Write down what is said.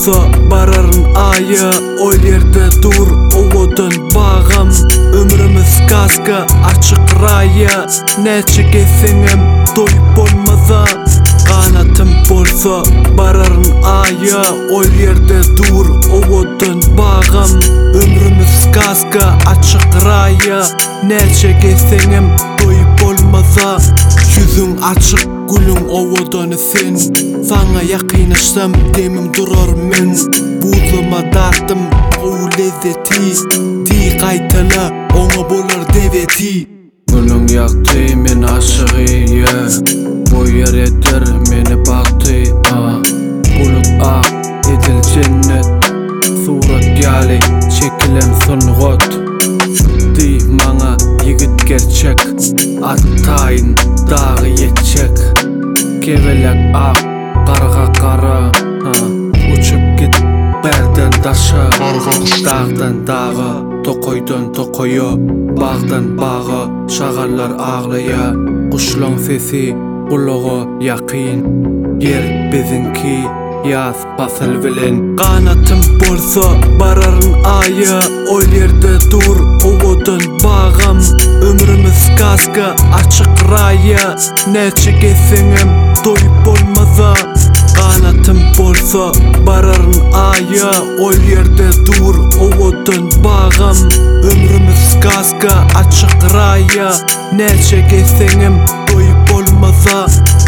bolsa bararın ayı, o yerde dur ovodun bağım. Ömrümüz kaska açık raya, neçe geçsengem doyup olmaza. Kanatım bolsa bararın ayı, o yerde dur ovodun bağım. Ömrümüz kaska açık raya, neçe geçsengem doyup olmaza. Yüzün açık gülün ovodun sen, sana yakınlaşsam demim durar men. Buzuma dartım o lezzeti, ti kaytala ona bolar deveti. Gülün yaktı men aşığı, bu yeredir meni baktı. Bulut ak edil cennet, surat gali çekilen sungot. Di mana yigit gerçek, attayın dağı yetecek. Kevelek ak karga kara, uçup git berden taşa. Dağdan dağa, tokoydan tokoyo, bağdan bağa. Şağallar ağlaya, kuşlan sesi kulağa yakın. Yer bizinki yaz basıl bilen. Kanatım bolsa bararın ayı, o yerde dur ovodun bağım. Ömrümüz kaska açık raya, neçe geçsengem doyup olmaza. Kanatım bolsa bararın ayı, o yerde dur ovodun bağım. Ömrümüz kaska açık raya, neçe geçsengem doyup olmaza.